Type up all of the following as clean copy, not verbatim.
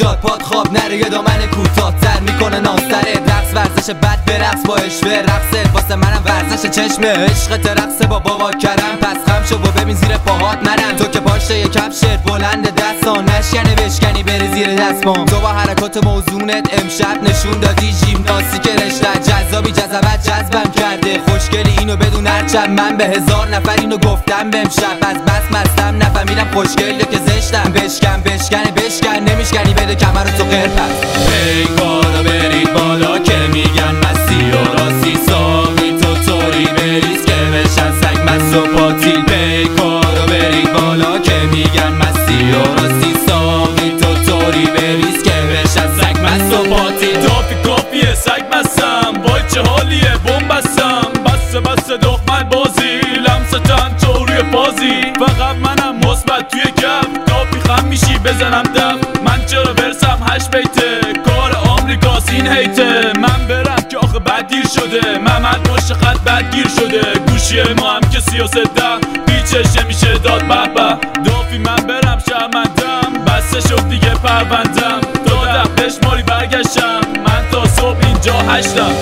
جاد پاد خواب نره یه دامن کوتاه تر میکنه ناستره رقص ورزش بد برقص با اشوه رقصت واسه منم ورزش چشمه عشقت رقص با بابا کرم پس خم شو و ببین زیر پاهات منم تو که پاشته یه کفشت بلند دستان نشکنه بشکنی بری زیر دستمام تو با حرکات موزونت امشب نشون دادی ژیمناستیک رشته جذابی جذبت جذبم کرده خوشگلی اینو بدون هرچند من به 1000 نفر اینو گفتم بمشب از بس مستم نفهمیدم خوشگله که زشتم بشکن نمیشکنی بده کمر تو قرپس پیکارو برید بالا که میگن مستی و راستی ساقی تو طوری بریز که بشن سگ مست و پاتی پیکارو برید بالا که میگن مستی و راستی ساقی تو طوری بریز که بشن سگ مست و پاتی دافی کافیه سگ مستم وای چه حالیه بومبستم بسته دخمن بازی لمستن تو روی بازی فقط منم مثبت توی کف دافی خم میشی بزنم دف من چرا برسم 8 بیته کار آمریکاس این هیته من برم که آخه بدگیر شده محمد پشت خط بدگیر شده گوشی ما هم که 33 بیچشه میشه داد بابا دافی من برم شرمندم بسته شد دیگه پروندم دادم بشماری برگشتم من تا صبح اینجا هشتم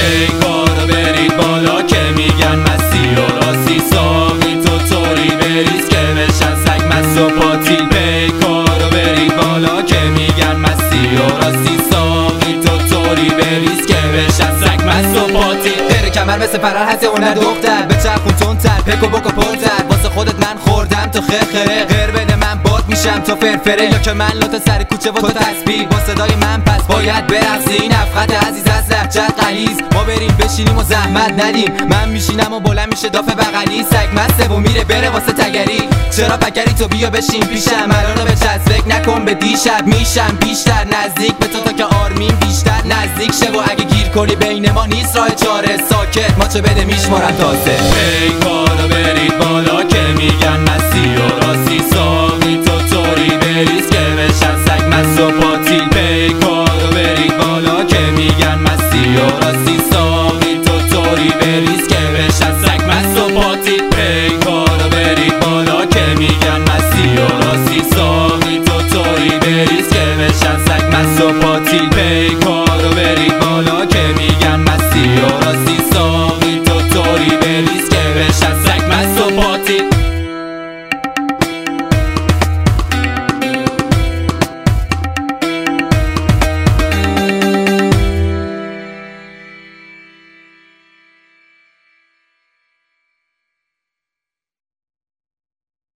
پیکارو برید بالا که میگن مستی و راستی ساقی تو طوری بریز که بشن سگ مست و پاتی پیکارو برید بالا که میگن مستی و راستی ساقی تو طوری بریز که بشن سگ مست و پاتی غیر کمر مثل فرار هستی اون دختر به چرخون تندتر پکو بکو پرتر واسه خودت من خوردم تو خرخره غیر بده من باد میشم تو فرفره یا که من لطه سر کوچه و تو تسبیح با صدای من پس باید برقصی این افقت عزیز از لهجت غلیظ ما بریم بشینیم و زحمت ندیم من میشینم و بلند میشه داف بغلی سگ مسته و میره بره واسه تگری چرا پکری تو بیا بشین پیشم الانو به چت فکر نکن به دیشب میشم بیشتر نزدیک به تو تا که آرمین بیشتر نزدیک شه و اگه گیر کنی بین ما نیست راه چاره ساکت ما چه بده میشمارم تازه پیکارو برید بالا که میگن مستی و راستی ساقی تو طوری بریز که بشن سگ مست و پاتی پیکارو برید بالا که میگن مستی و راستی ساقی تو طوری بریز که بشن سگ مست و پاتی پیکارو برید بالا که میگن مستی و راستی ساقی تو طوری بریز که بشن سگ مست و پاتی پیکارو برید